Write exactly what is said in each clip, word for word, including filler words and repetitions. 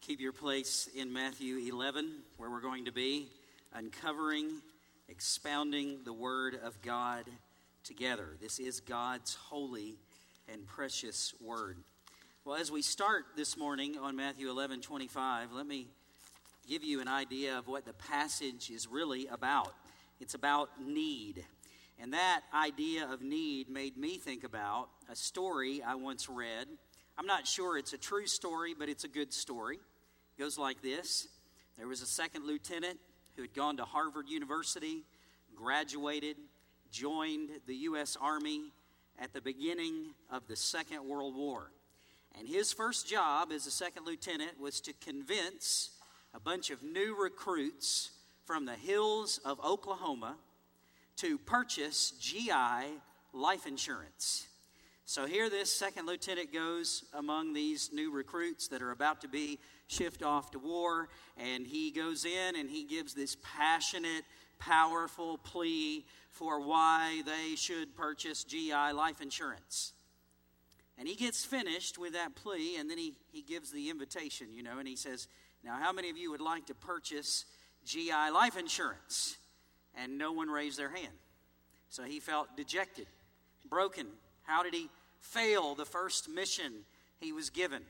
Keep your place in Matthew eleven, where we're going to be uncovering, expounding the Word of God together. This is God's holy and precious Word. Well, as we start this morning on Matthew eleven twenty-five, let me give you an idea of what the passage is really about. It's about need. And that idea of need made me think about a story I once read. I'm not sure it's a true story, but it's a good story. It goes like this. There was a second lieutenant who had gone to Harvard University, graduated, joined the U S Army at the beginning of the Second World War. And his first job as a second lieutenant was to convince a bunch of new recruits from the hills of Oklahoma to purchase G I life insurance. So here this second lieutenant goes among these new recruits that are about to be shipped off to war, and he goes in and he gives this passionate, powerful plea for why they should purchase G I life insurance. And he gets finished with that plea, and then he, he gives the invitation, you know, and he says, now how many of you would like to purchase G I life insurance? And no one raised their hand. So he felt dejected, broken. How did he fail the first mission he was given?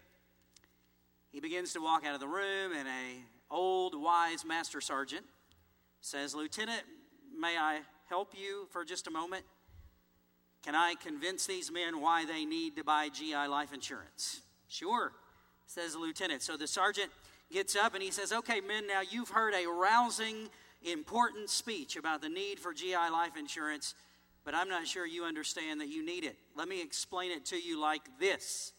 He begins to walk out of the room, and a old, wise master sergeant says, Lieutenant, may I help you for just a moment? Can I convince these men why they need to buy G I life insurance? Sure, says the lieutenant. So the sergeant gets up and he says, okay, men, now you've heard a rousing, important speech about the need for G I life insurance, but I'm not sure you understand that you need it. Let me explain it to you like this.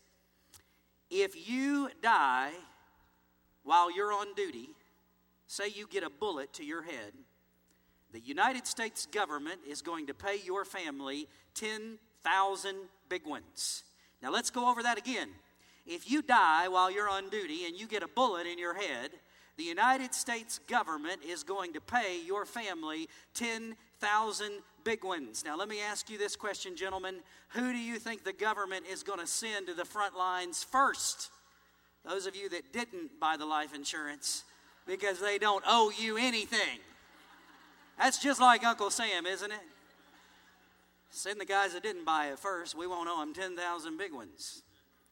If you die while you're on duty, say you get a bullet to your head, the United States government is going to pay your family ten thousand big ones. Now let's go over that again. If you die while you're on duty and you get a bullet in your head, the United States government is going to pay your family ten thousand big ones. Now, let me ask you this question, gentlemen. Who do you think the government is going to send to the front lines first? Those of you that didn't buy the life insurance because they don't owe you anything. That's just like Uncle Sam, isn't it? Send the guys that didn't buy it first. We won't owe them ten thousand big ones.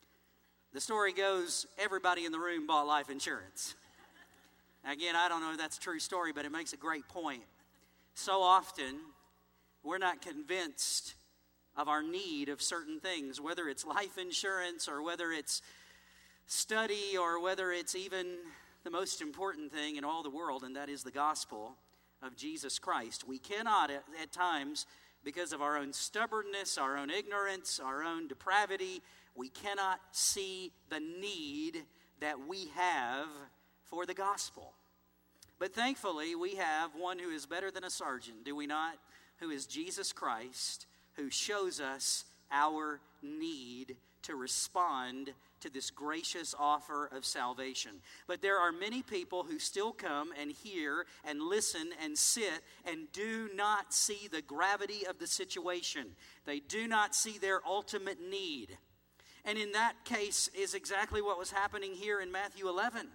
The story goes, everybody in the room bought life insurance. Again, I don't know if that's a true story, but it makes a great point. So often, we're not convinced of our need of certain things, whether it's life insurance or whether it's study or whether it's even the most important thing in all the world, and that is the gospel of Jesus Christ. We cannot at, at times, because of our own stubbornness, our own ignorance, our own depravity, we cannot see the need that we have for the gospel. But thankfully, we have one who is better than a sergeant, do we not? Who is Jesus Christ, who shows us our need to respond to this gracious offer of salvation. But there are many people who still come and hear and listen and sit and do not see the gravity of the situation. They do not see their ultimate need. And in that case is exactly what was happening here in Matthew eleven.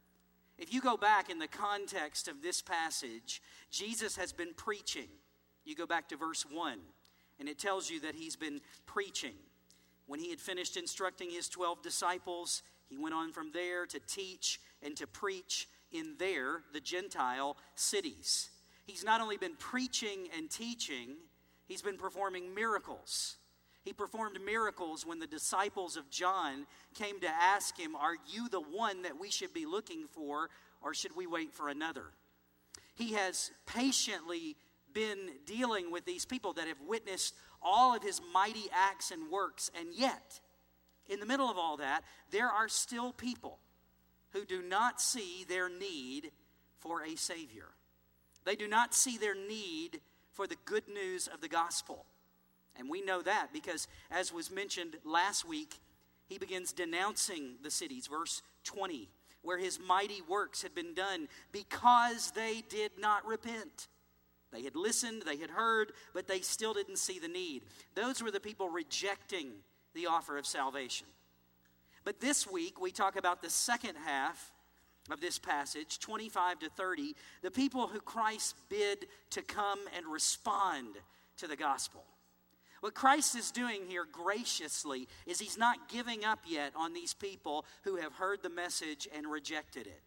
If you go back in the context of this passage, Jesus has been preaching. You go back to verse one, and it tells you that he's been preaching. When he had finished instructing his twelve disciples, he went on from there to teach and to preach in their, the Gentile, cities. He's not only been preaching and teaching, he's been performing miracles. He performed miracles when the disciples of John came to ask him, are you the one that we should be looking for, or should we wait for another? He has patiently been dealing with these people that have witnessed all of his mighty acts and works, and yet, in the middle of all that, there are still people who do not see their need for a Savior. They do not see their need for the good news of the gospel. And we know that because, as was mentioned last week, he begins denouncing the cities, verse twenty, where his mighty works had been done because they did not repent. They had listened, they had heard, but they still didn't see the need. Those were the people rejecting the offer of salvation. But this week, we talk about the second half of this passage, twenty-five to thirty, the people who Christ bid to come and respond to the gospel. What Christ is doing here graciously is he's not giving up yet on these people who have heard the message and rejected it.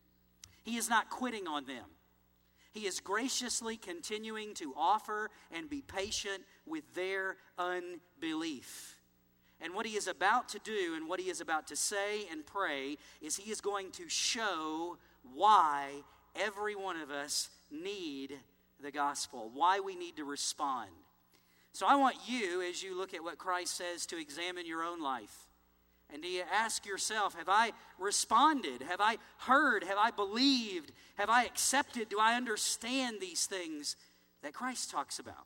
He is not quitting on them. He is graciously continuing to offer and be patient with their unbelief. And what he is about to do and what he is about to say and pray is he is going to show why every one of us need the gospel, why we need to respond. So I want you, as you look at what Christ says, to examine your own life. And do you ask yourself, have I responded? Have I heard? Have I believed? Have I accepted? Do I understand these things that Christ talks about?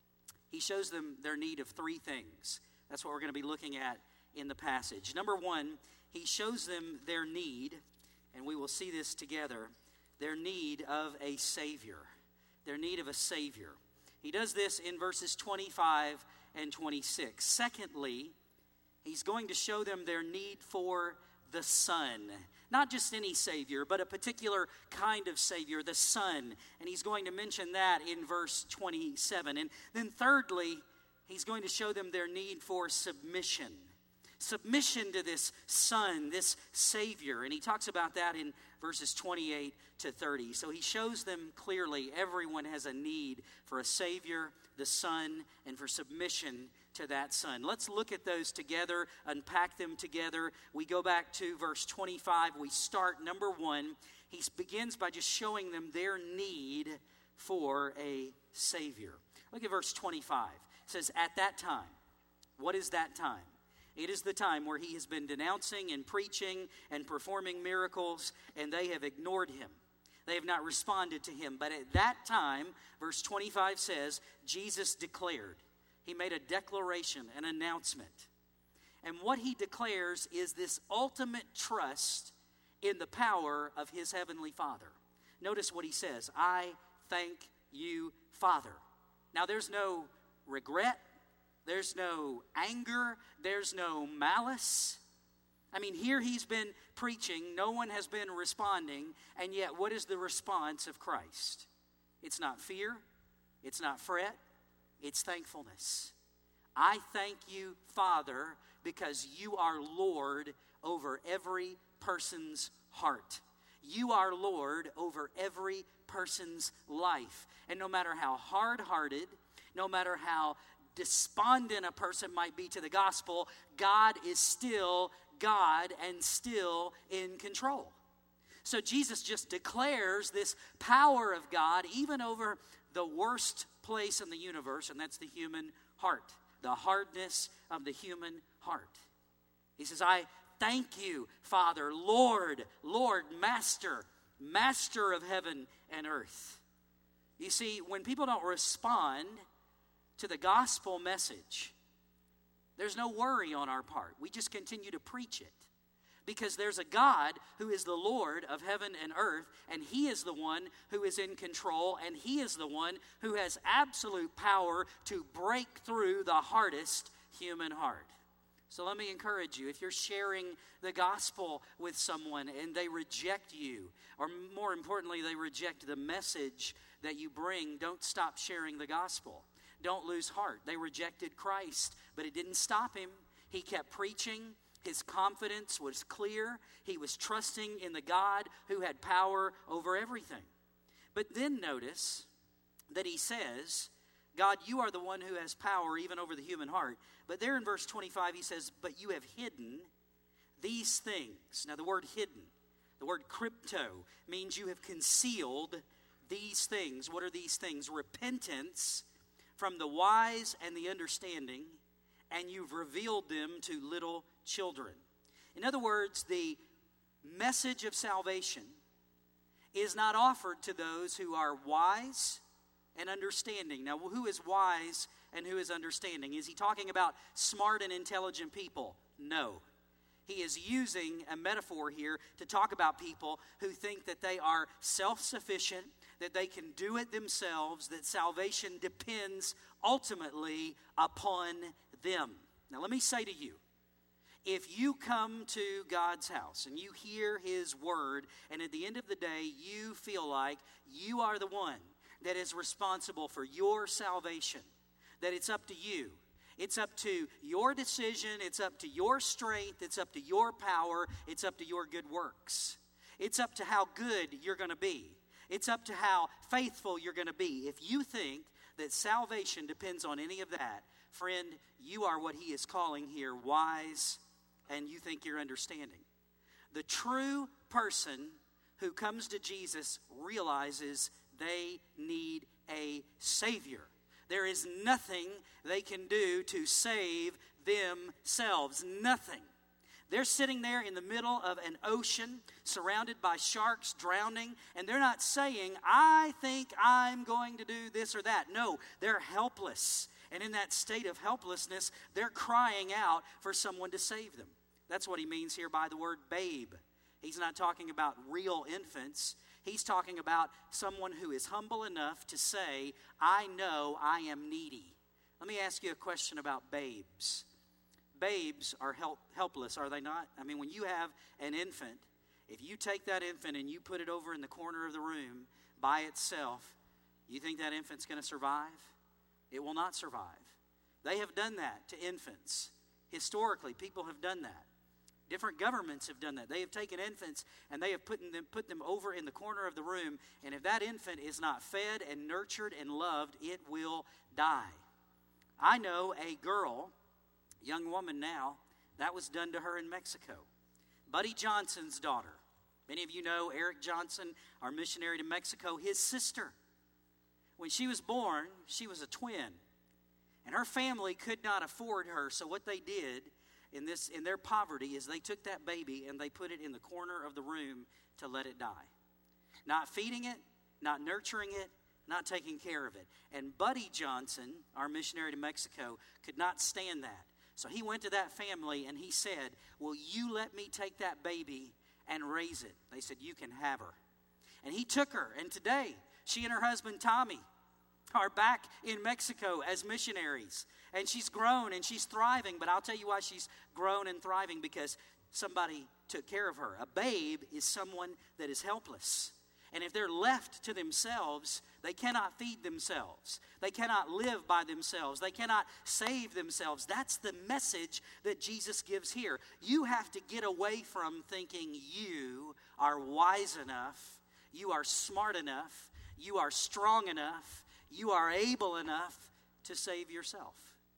He shows them their need of three things. That's what we're going to be looking at in the passage. Number one, he shows them their need, and we will see this together, their need of a Savior. Their need of a Savior. He does this in verses twenty-five and twenty-six. Secondly, he's going to show them their need for the Son. Not just any Savior, but a particular kind of Savior, the Son. And he's going to mention that in verse twenty-seven. And then thirdly, he's going to show them their need for submission. Submission to this Son, this Savior. And he talks about that in verses twenty-eight to thirty. So he shows them clearly everyone has a need for a Savior, the Son, and for submission to that Son. Let's look at those together, unpack them together. We go back to verse twenty-five. We start, number one, he begins by just showing them their need for a Savior. Look at verse twenty-five. It says, at that time. What is that time? It is the time where he has been denouncing and preaching and performing miracles, and they have ignored him. They have not responded to him. But at that time, verse twenty-five says, Jesus declared. He made a declaration, an announcement. And what he declares is this ultimate trust in the power of his heavenly Father. Notice what he says, I thank you, Father. Now there's no regret. There's no anger. There's no malice. I mean, here he's been preaching. No one has been responding. And yet, what is the response of Christ? It's not fear. It's not fret. It's thankfulness. I thank you, Father, because you are Lord over every person's heart. You are Lord over every person's life. And no matter how hard-hearted, no matter how despondent a person might be to the gospel, God is still God and still in control. So Jesus just declares this power of God even over the worst place in the universe, and that's the human heart, the hardness of the human heart. He says, I thank you, Father, Lord, Lord, Master, Master of heaven and earth. You see, when people don't respond to the gospel message, there's no worry on our part. We just continue to preach it. Because there's a God who is the Lord of heaven and earth, and he is the one who is in control, and he is the one who has absolute power to break through the hardest human heart. So let me encourage you, if you're sharing the gospel with someone and they reject you, or more importantly, they reject the message that you bring, don't stop sharing the gospel. Don't lose heart. They rejected Christ, but it didn't stop him. He kept preaching. His confidence was clear. He was trusting in the God who had power over everything. But then notice that he says, God, you are the one who has power even over the human heart. But there in verse twenty-five, he says, but you have hidden these things. Now the word hidden, the word crypto, means you have concealed these things. What are these things? Repentance from the wise and the understanding, and you've revealed them to little children. In other words, the message of salvation is not offered to those who are wise and understanding. Now, who is wise and who is understanding? Is he talking about smart and intelligent people? No. He is using a metaphor here to talk about people who think that they are self-sufficient, that they can do it themselves, that salvation depends ultimately upon them. Now let me say to you, If you come to God's house and you hear His word, and at the end of the day you feel like you are the one that is responsible for your salvation, that it's up to you, it's up to your decision, it's up to your strength, it's up to your power, it's up to your good works. It's up to how good you're going to be. It's up to how faithful you're going to be. If you think that salvation depends on any of that, friend, you are what He is calling here wise, and you think you're understanding. The true person who comes to Jesus realizes they need a Savior. There is nothing they can do to save themselves. Nothing. They're sitting there in the middle of an ocean surrounded by sharks drowning, and they're not saying, I think I'm going to do this or that. No, they're helpless. And in that state of helplessness, they're crying out for someone to save them. That's what he means here by the word babe. He's not talking about real infants. He's talking about someone who is humble enough to say, I know I am needy. Let me ask you a question about babes. Babes are help, helpless, are they not? I mean, when you have an infant, if you take that infant and you put it over in the corner of the room by itself, you think that infant's going to survive? It will not survive. They have done that to infants. Historically, people have done that. Different governments have done that. They have taken infants and they have put them, put them over in the corner of the room, and if that infant is not fed and nurtured and loved, it will die. I know a girl, young woman now, that was done to her in Mexico. Buddy Johnson's daughter. Many of you know Eric Johnson, our missionary to Mexico, his sister. When she was born, she was a twin. And her family could not afford her, so what they did in this in their poverty is they took that baby and they put it in the corner of the room to let it die. Not feeding it, not nurturing it, not taking care of it. And Buddy Johnson, our missionary to Mexico, could not stand that. So he went to that family and he said, will you let me take that baby and raise it? They said, you can have her. And he took her, and today she and her husband Tommy are back in Mexico as missionaries. And she's grown and she's thriving, but I'll tell you why she's grown and thriving, because somebody took care of her. A babe is someone that is helpless. And if they're left to themselves, they cannot feed themselves. They cannot live by themselves. They cannot save themselves. That's the message that Jesus gives here. You have to get away from thinking you are wise enough, you are smart enough, you are strong enough, you are able enough to save yourself.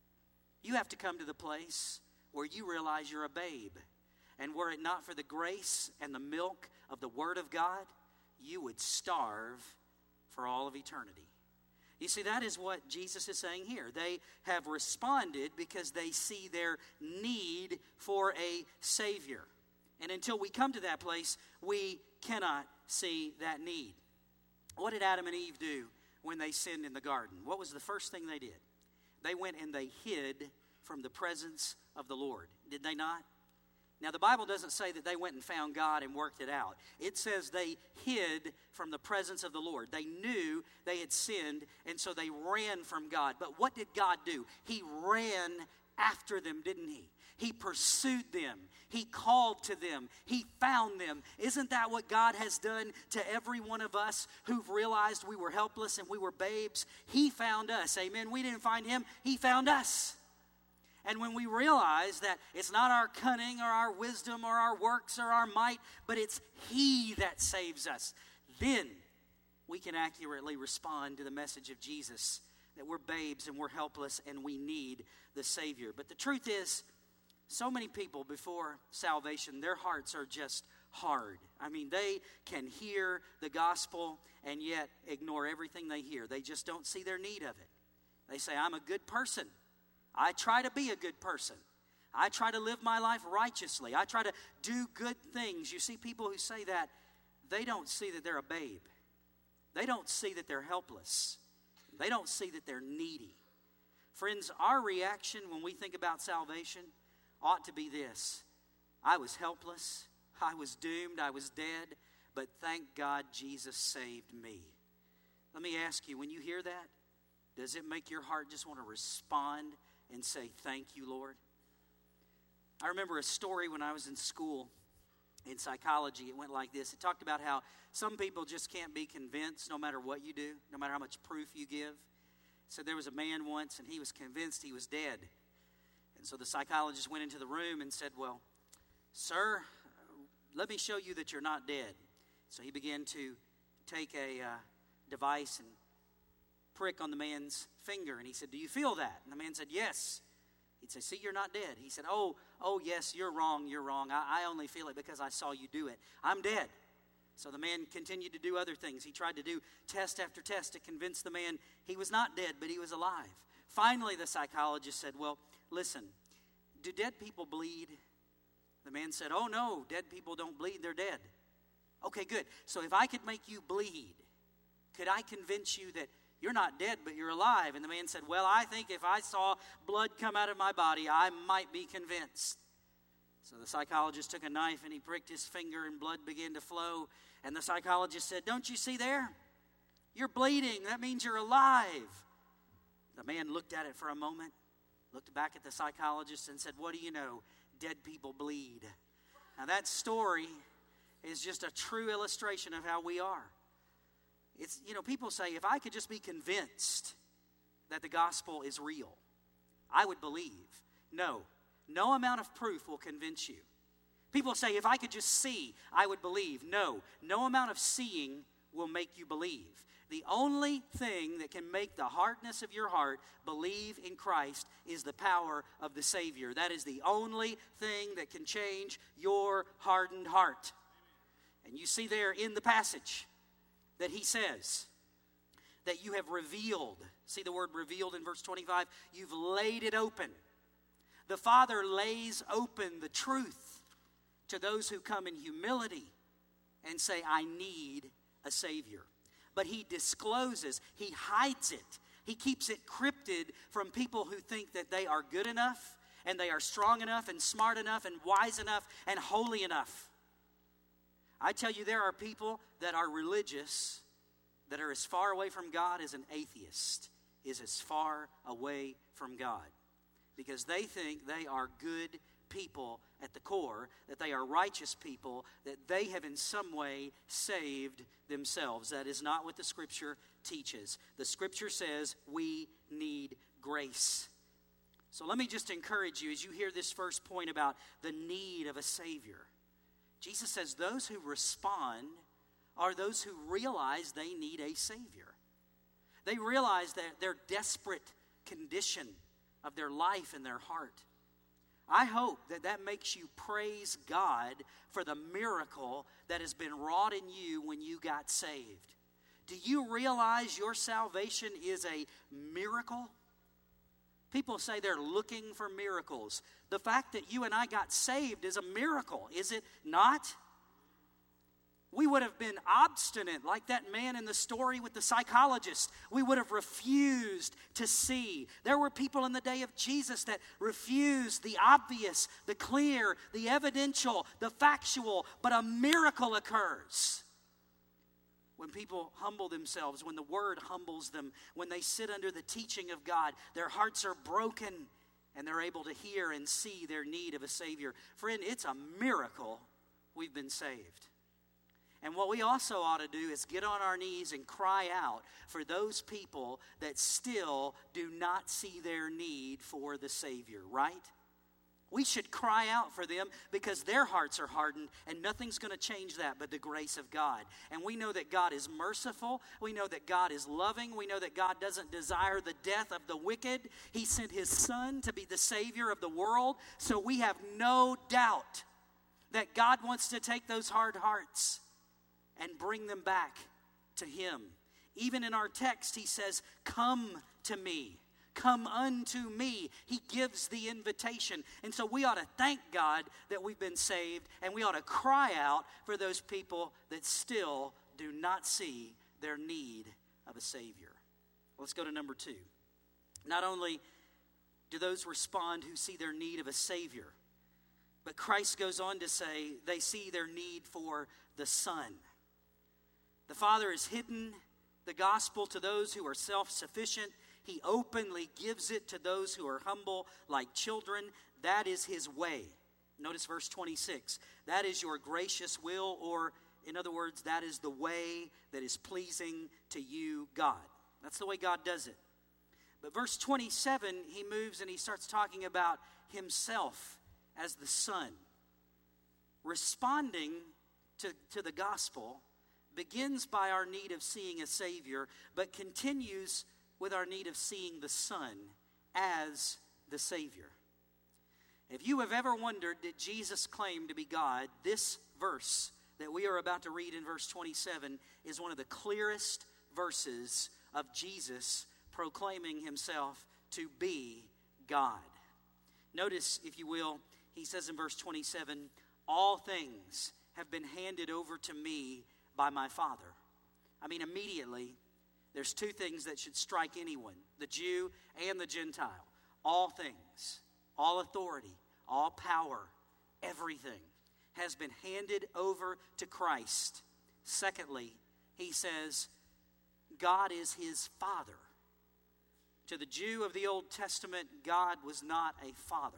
You have to come to the place where you realize you're a babe. And were it not for the grace and the milk of the Word of God, you would starve for all of eternity. You see, that is what Jesus is saying here. They have responded because they see their need for a Savior. And until we come to that place, we cannot see that need. What did Adam and Eve do when they sinned in the garden? What was the first thing they did? They went and they hid from the presence of the Lord. Did they not? Now, the Bible doesn't say that they went and found God and worked it out. It says they hid from the presence of the Lord. They knew they had sinned, and so they ran from God. But what did God do? He ran after them, didn't He? He pursued them. He called to them. He found them. Isn't that what God has done to every one of us who've realized we were helpless and we were babes? He found us. Amen. We didn't find Him. He found us. And when we realize that it's not our cunning or our wisdom or our works or our might, but it's He that saves us, then we can accurately respond to the message of Jesus that we're babes and we're helpless and we need the Savior. But the truth is, so many people before salvation, their hearts are just hard. I mean, they can hear the gospel and yet ignore everything they hear. They just don't see their need of it. They say, I'm a good person. I try to be a good person. I try to live my life righteously. I try to do good things. You see people who say that, they don't see that they're a babe. They don't see that they're helpless. They don't see that they're needy. Friends, our reaction when we think about salvation ought to be this: I was helpless, I was doomed, I was dead, but thank God Jesus saved me. Let me ask you, when you hear that, does it make your heart just want to respond and say, thank you, Lord? I remember a story when I was in school in psychology. It went like this. It talked about how some people just can't be convinced no matter what you do, no matter how much proof you give. So there was a man once, and he was convinced he was dead. And so the psychologist went into the room and said, well, sir, let me show you that you're not dead. So he began to take a uh, device and prick on the man's finger. And he said, do you feel that? And the man said, yes. He'd say, see, you're not dead. He said, oh, oh, yes, you're wrong, you're wrong. I, I only feel it because I saw you do it. I'm dead. So the man continued to do other things. He tried to do test after test to convince the man he was not dead, but he was alive. Finally, the psychologist said, well, listen, do dead people bleed? The man said, oh, no, dead people don't bleed, they're dead. Okay, good. So if I could make you bleed, could I convince you that you're not dead, but you're alive? And the man said, well, I think if I saw blood come out of my body, I might be convinced. So the psychologist took a knife and he pricked his finger and blood began to flow. And the psychologist said, don't you see there? You're bleeding. That means you're alive. The man looked at it for a moment, looked back at the psychologist and said, what do you know? Dead people bleed. Now that story is just a true illustration of how we are. It's, you know, people say, if I could just be convinced that the gospel is real, I would believe. No, no amount of proof will convince you. People say, if I could just see, I would believe. No, no amount of seeing will make you believe. The only thing that can make the hardness of your heart believe in Christ is the power of the Savior. That is the only thing that can change your hardened heart. And you see there in the passage that he says that you have revealed. See the word revealed in verse twenty-five? You've laid it open. The Father lays open the truth to those who come in humility and say, I need a Savior. But he discloses, he hides it. He keeps it cryptid from people who think that they are good enough and they are strong enough and smart enough and wise enough and holy enough. I tell you, there are people that are religious that are as far away from God as an atheist is as far away from God. Because they think they are good people at the core, that they are righteous people, that they have in some way saved themselves. That is not what the Scripture teaches. The Scripture says we need grace. So let me just encourage you as you hear this first point about the need of a Savior. Jesus says those who respond are those who realize they need a Savior. They realize that their desperate condition of their life and their heart. I hope that that makes you praise God for the miracle that has been wrought in you when you got saved. Do you realize your salvation is a miracle? People say they're looking for miracles. The fact that you and I got saved is a miracle, is it not? We would have been obstinate like that man in the story with the psychologist. We would have refused to see. There were people in the day of Jesus that refused the obvious, the clear, the evidential, the factual, but a miracle occurs. When people humble themselves, when the Word humbles them, when they sit under the teaching of God, their hearts are broken and they're able to hear and see their need of a Savior. Friend, it's a miracle we've been saved. And what we also ought to do is get on our knees and cry out for those people that still do not see their need for the Savior, right? We should cry out for them because their hearts are hardened and nothing's going to change that but the grace of God. And we know that God is merciful. We know that God is loving. We know that God doesn't desire the death of the wicked. He sent His Son to be the Savior of the world. So we have no doubt that God wants to take those hard hearts and bring them back to Him. Even in our text, He says, come to me. Come unto me. He gives the invitation. And so we ought to thank God that we've been saved, and we ought to cry out for those people that still do not see their need of a Savior. Let's go to number two. Not only do those respond who see their need of a Savior, but Christ goes on to say they see their need for the Son. The Father has hidden the gospel to those who are self-sufficient. He openly gives it to those who are humble like children. That is His way. Notice verse twenty-six. That is your gracious will, or in other words, that is the way that is pleasing to you, God. That's the way God does it. But verse twenty-seven, he moves and he starts talking about himself as the Son. Responding to, to the gospel begins by our need of seeing a Savior, but continues with our need of seeing the Son as the Savior. If you have ever wondered, did Jesus claim to be God, this verse that we are about to read in verse twenty-seven is one of the clearest verses of Jesus proclaiming himself to be God. Notice, if you will, he says in verse twenty-seven, all things have been handed over to me by my Father. I mean, immediately, there's two things that should strike anyone, the Jew and the Gentile. All things, all authority, all power, everything has been handed over to Christ. Secondly, he says, God is his Father. To the Jew of the Old Testament, God was not a father.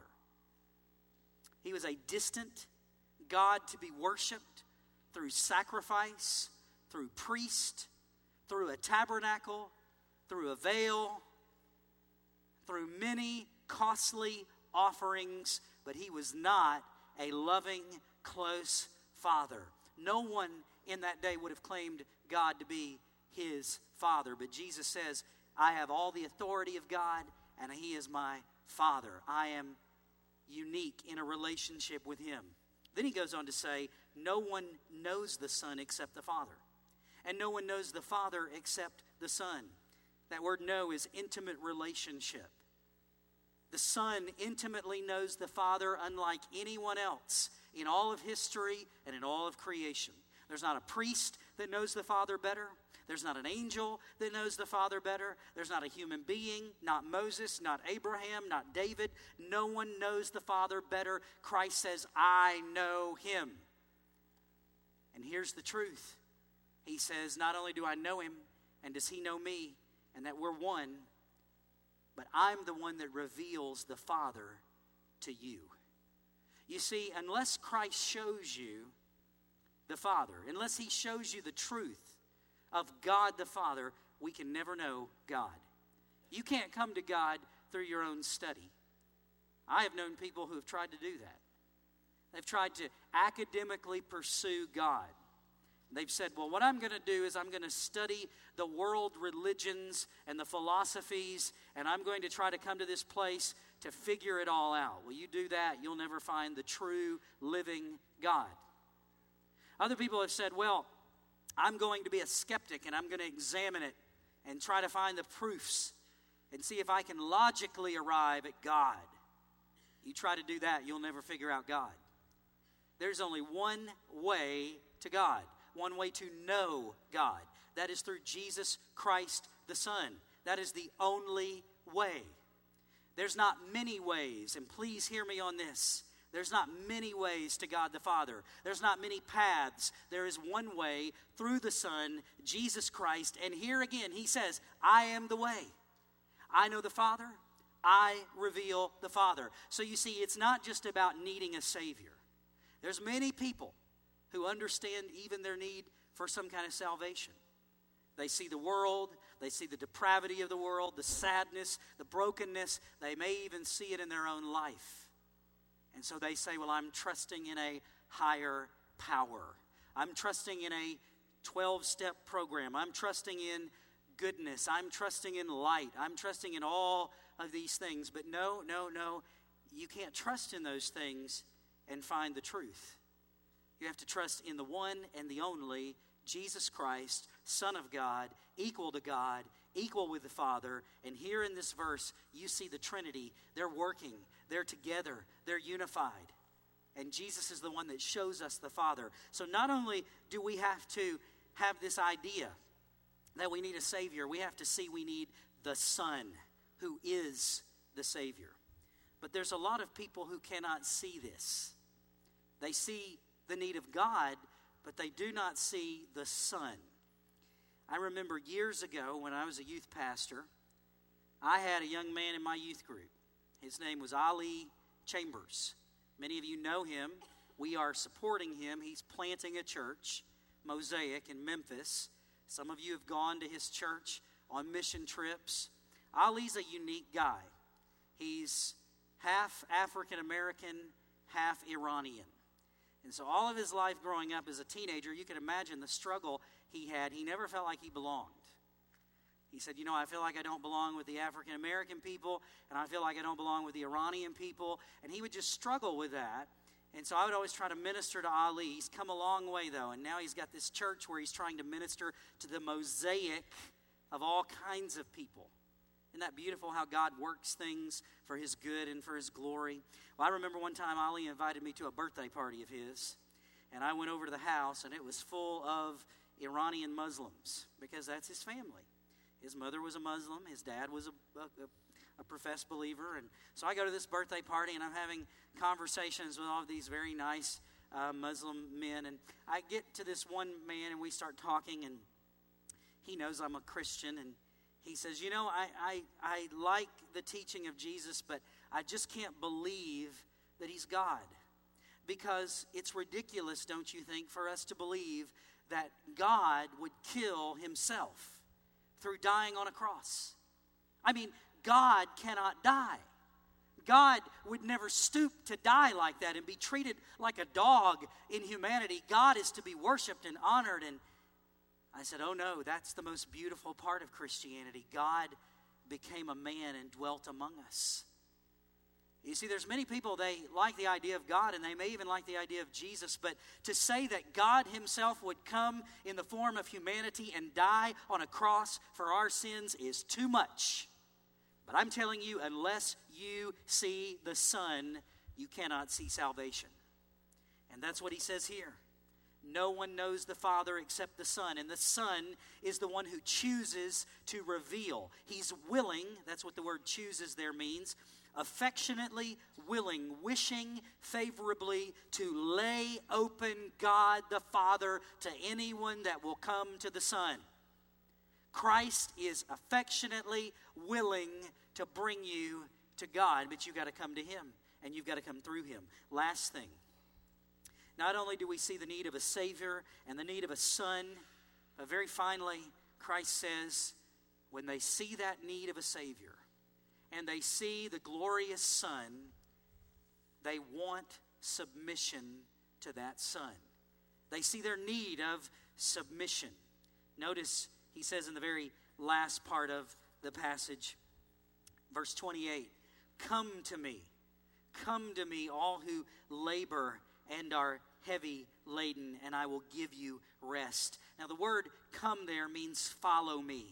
He was a distant God to be worshiped through sacrifice, through priest, through a tabernacle, through a veil, through many costly offerings, but he was not a loving, close father. No one in that day would have claimed God to be his father, but Jesus says, I have all the authority of God, and he is my Father. I am unique in a relationship with him. Then he goes on to say, no one knows the Son except the Father, and no one knows the Father except the Son. That word know is intimate relationship. The Son intimately knows the Father unlike anyone else in all of history and in all of creation. There's not a priest that knows the Father better. There's not an angel that knows the Father better. There's not a human being, not Moses, not Abraham, not David. No one knows the Father better. Christ says, I know him. And here's the truth. He says, not only do I know him, and does he know me, and that we're one, but I'm the one that reveals the Father to you. You see, unless Christ shows you the Father, unless he shows you the truth of God the Father, we can never know God. You can't come to God through your own study. I have known people who have tried to do that. They've tried to academically pursue God. They've said, well, what I'm going to do is I'm going to study the world religions and the philosophies, and I'm going to try to come to this place to figure it all out. Well, you do that, you'll never find the true living God. Other people have said, well, I'm going to be a skeptic, and I'm going to examine it and try to find the proofs and see if I can logically arrive at God. You try to do that, you'll never figure out God. There's only one way to God, one way to know God. That is through Jesus Christ the Son. That is the only way. There's not many ways, and please hear me on this. There's not many ways to God the Father. There's not many paths. There is one way through the Son, Jesus Christ. And here again, he says, I am the way. I know the Father. I reveal the Father. So you see, it's not just about needing a Savior. There's many people who understand even their need for some kind of salvation. They see the world. They see the depravity of the world, the sadness, the brokenness. They may even see it in their own life. And so they say, well, I'm trusting in a higher power. I'm trusting in a twelve-step program. I'm trusting in goodness. I'm trusting in light. I'm trusting in all of these things. But no, no, no. You can't trust in those things and find the truth. You have to trust in the one and the only Jesus Christ, Son of God, equal to God, equal with the Father. And here in this verse, you see the Trinity. They're working. They're together. They're unified. And Jesus is the one that shows us the Father. So not only do we have to have this idea that we need a Savior, we have to see we need the Son who is the Savior. But there's a lot of people who cannot see this. They see the need of God, but they do not see the Son. I remember years ago when I was a youth pastor, I had a young man in my youth group. His name was Ali Chambers. Many of you know him. We are supporting him. He's planting a church, Mosaic, in Memphis. Some of you have gone to his church on mission trips. Ali's a unique guy. He's half African American, half Iranian. And so all of his life growing up as a teenager, you can imagine the struggle he had. He never felt like he belonged. He said, you know, I feel like I don't belong with the African American people, and I feel like I don't belong with the Iranian people. And he would just struggle with that. And so I would always try to minister to Ali. He's come a long way, though, and now he's got this church where he's trying to minister to the mosaic of all kinds of people. Isn't that beautiful how God works things for his good and for his glory? Well, I remember one time Ali invited me to a birthday party of his, and I went over to the house, and it was full of Iranian Muslims because that's his family. His mother was a Muslim. His dad was a, a, a professed believer. And so I go to this birthday party, and I'm having conversations with all of these very nice uh, Muslim men. And I get to this one man, and we start talking, and he knows I'm a Christian, and he says, you know, I, I, I like the teaching of Jesus, but I just can't believe that he's God. Because it's ridiculous, don't you think, for us to believe that God would kill himself through dying on a cross. I mean, God cannot die. God would never stoop to die like that and be treated like a dog in humanity. God is to be worshiped and honored. And I said, oh no, that's the most beautiful part of Christianity. God became a man and dwelt among us. You see, there's many people, they like the idea of God, and they may even like the idea of Jesus, but to say that God himself would come in the form of humanity and die on a cross for our sins is too much. But I'm telling you, unless you see the Son, you cannot see salvation. And that's what he says here. No one knows the Father except the Son, and the Son is the one who chooses to reveal. He's willing, that's what the word chooses there means, affectionately willing, wishing favorably to lay open God the Father to anyone that will come to the Son. Christ is affectionately willing to bring you to God, but you've got to come to him, and you've got to come through him. Last thing, not only do we see the need of a Savior and the need of a Son, but very finally, Christ says, when they see that need of a Savior, and they see the glorious Son, they want submission to that Son. They see their need of submission. Notice he says in the very last part of the passage, verse twenty-eight, come to me, come to me, all who labor and are heavy laden, and I will give you rest. Now the word come there means follow me.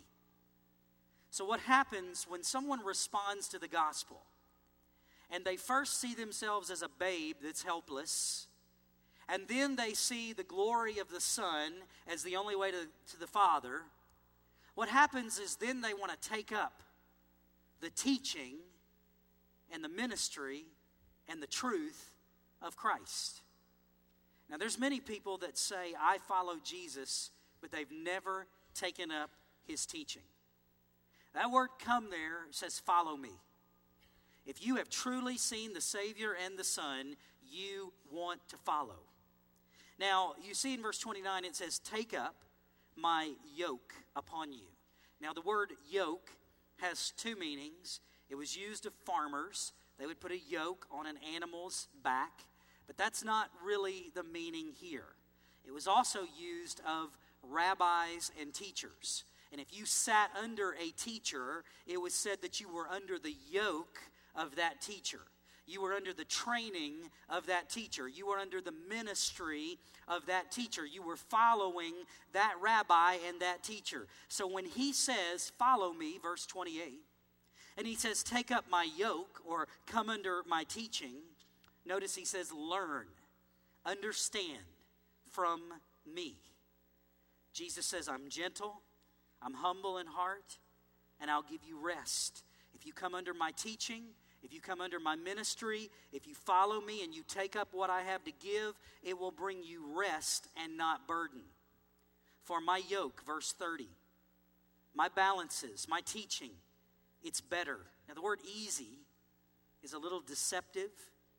So what happens when someone responds to the gospel and they first see themselves as a babe that's helpless, and then they see the glory of the Son as the only way to, to the Father, what happens is then they want to take up the teaching and the ministry and the truth of Christ. Now there's many people that say, I follow Jesus, but they've never taken up his teaching. That word come there says follow me. If you have truly seen the Savior and the Son, you want to follow. Now, you see in verse twenty-nine, it says, take up my yoke upon you. Now, the word yoke has two meanings. It was used of farmers. They would put a yoke on an animal's back, but that's not really the meaning here. It was also used of rabbis and teachers. And if you sat under a teacher, it was said that you were under the yoke of that teacher. You were under the training of that teacher. You were under the ministry of that teacher. You were following that rabbi and that teacher. So when he says, follow me, verse twenty-eight, and he says, take up my yoke, or come under my teaching, notice he says, learn, understand from me. Jesus says, I'm gentle, I'm humble in heart, and I'll give you rest. If you come under my teaching, if you come under my ministry, if you follow me and you take up what I have to give, it will bring you rest and not burden. For my yoke, verse thirty, my balances, my teaching, it's better. Now the word easy is a little deceptive.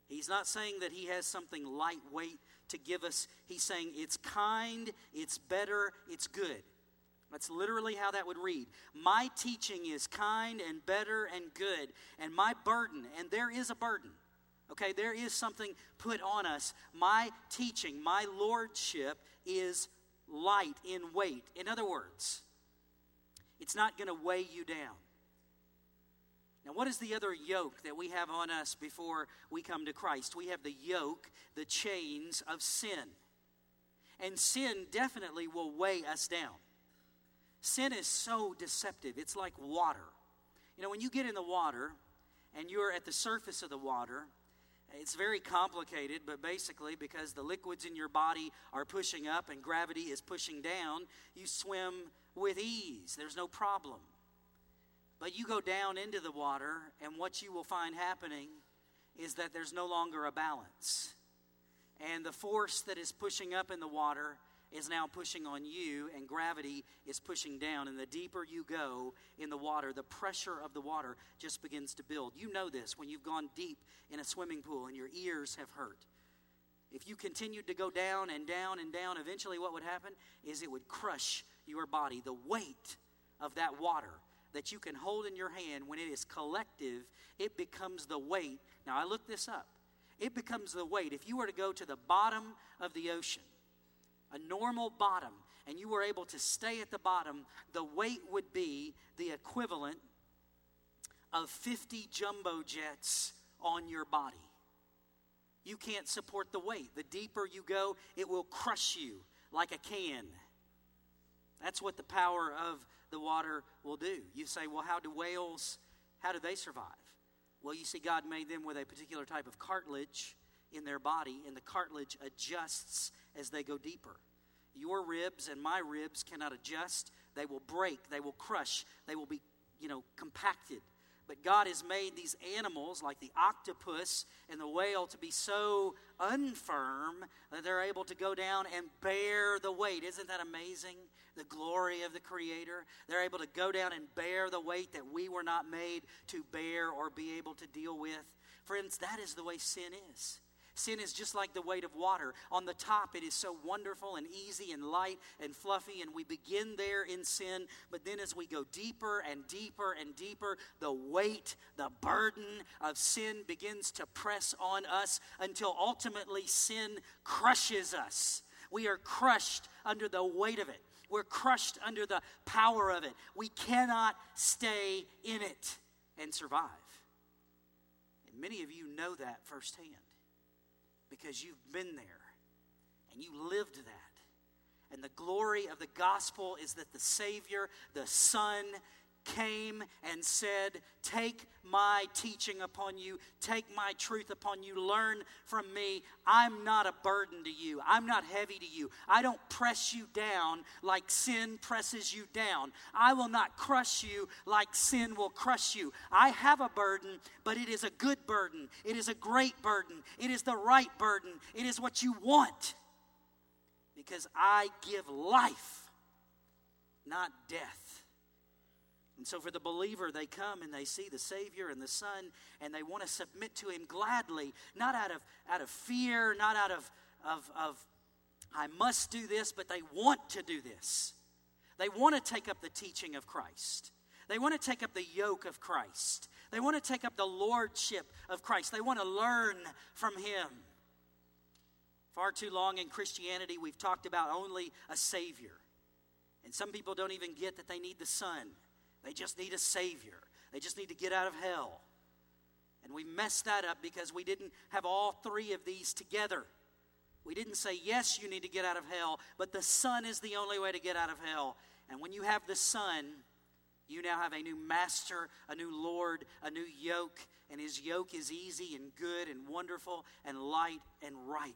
He's not saying that he has something lightweight to give us. He's saying it's kind, it's better, it's good. That's literally how that would read. My teaching is kind and better and good, and my burden, and there is a burden. Okay, there is something put on us. My teaching, my lordship is light in weight. In other words, it's not going to weigh you down. Now, what is the other yoke that we have on us before we come to Christ? We have the yoke, the chains of sin. And sin definitely will weigh us down. Sin is so deceptive. It's like water. You know, when you get in the water and you're at the surface of the water, it's very complicated, but basically because the liquids in your body are pushing up and gravity is pushing down, you swim with ease. There's no problem. But you go down into the water, and what you will find happening is that there's no longer a balance. And the force that is pushing up in the water is now pushing on you, and gravity is pushing down. And the deeper you go in the water, the pressure of the water just begins to build. You know this when you've gone deep in a swimming pool and your ears have hurt. If you continued to go down and down and down, eventually what would happen is it would crush your body. The weight of that water that you can hold in your hand, when it is collective, it becomes the weight. Now, I looked this up. It becomes the weight. If you were to go to the bottom of the ocean, a normal bottom, and you were able to stay at the bottom, the weight would be the equivalent of fifty jumbo jets on your body. You can't support the weight. The deeper you go, it will crush you like a can. That's what the power of the water will do. You say, well, how do whales, how do they survive? Well, you see, God made them with a particular type of cartilage in their body, and the cartilage adjusts as they go deeper. Your ribs and my ribs cannot adjust. They will break. They will crush. They will be, you know, compacted. But God has made these animals, like the octopus and the whale, to be so unfirm that they're able to go down and bear the weight. Isn't that amazing? The glory of the Creator. They're able to go down and bear the weight that we were not made to bear or be able to deal with. Friends, that is the way sin is. Sin is just like the weight of water. On the top, it is so wonderful and easy and light and fluffy, and we begin there in sin. But then as we go deeper and deeper and deeper, the weight, the burden of sin begins to press on us until ultimately sin crushes us. We are crushed under the weight of it. We're crushed under the power of it. We cannot stay in it and survive. And many of you know that firsthand, because you've been there and you lived that. And the glory of the gospel is that the Savior, the Son, came and said, take my teaching upon you, take my truth upon you, learn from me. I'm not a burden to you. I'm not heavy to you. I don't press you down like sin presses you down. I will not crush you like sin will crush you. I have a burden, but it is a good burden. It is a great burden. It is the right burden. It is what you want, because I give life, not death. And so for the believer, they come and they see the Savior and the Son, and they want to submit to Him gladly, not out of, out of fear, not out of, of, of, I must do this, but they want to do this. They want to take up the teaching of Christ. They want to take up the yoke of Christ. They want to take up the lordship of Christ. They want to learn from Him. Far too long in Christianity, we've talked about only a Savior. And some people don't even get that they need the Son. They just need a Savior. They just need to get out of hell. And we messed that up because we didn't have all three of these together. We didn't say, yes, you need to get out of hell, but the Son is the only way to get out of hell. And when you have the Son, you now have a new master, a new Lord, a new yoke, and His yoke is easy and good and wonderful and light and right.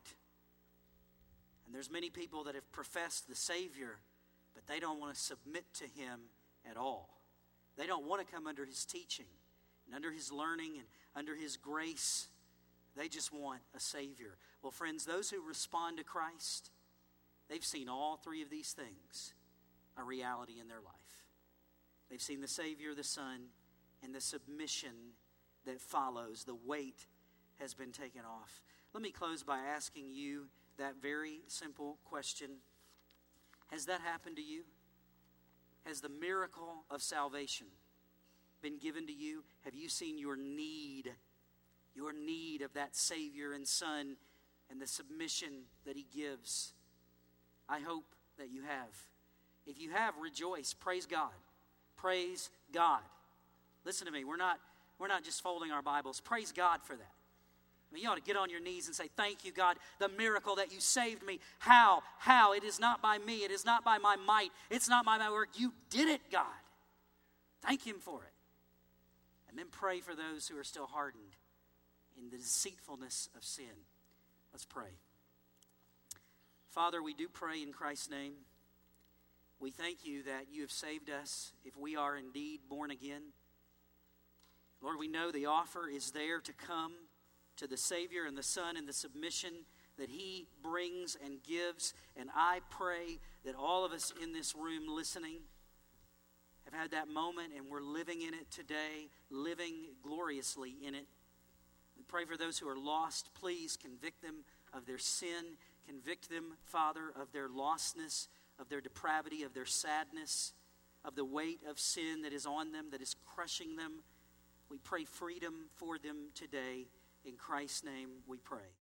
And there's many people that have professed the Savior, but they don't want to submit to Him at all. They don't want to come under His teaching and under His learning and under His grace. They just want a Savior. Well, friends, those who respond to Christ, they've seen all three of these things a reality in their life. They've seen the Savior, the Son, and the submission that follows. The weight has been taken off. Let me close by asking you that very simple question. Has that happened to you? Has the miracle of salvation been given to you? Have you seen your need, your need of that Savior and Son and the submission that He gives? I hope that you have. If you have, rejoice. Praise God. Praise God. Listen to me. We're not, we're not just folding our Bibles. Praise God for that. I mean, you ought to get on your knees and say, thank you, God, the miracle that you saved me. How? How? It is not by me. It is not by my might. It's not by my work. You did it, God. Thank Him for it. And then pray for those who are still hardened in the deceitfulness of sin. Let's pray. Father, we do pray in Christ's name. We thank you that you have saved us if we are indeed born again. Lord, we know the offer is there to come to the Savior and the Son and the submission that He brings and gives. And I pray that all of us in this room listening have had that moment and we're living in it today, living gloriously in it. We pray for those who are lost. Please convict them of their sin. Convict them, Father, of their lostness, of their depravity, of their sadness, of the weight of sin that is on them, that is crushing them. We pray freedom for them today. In Christ's name we pray.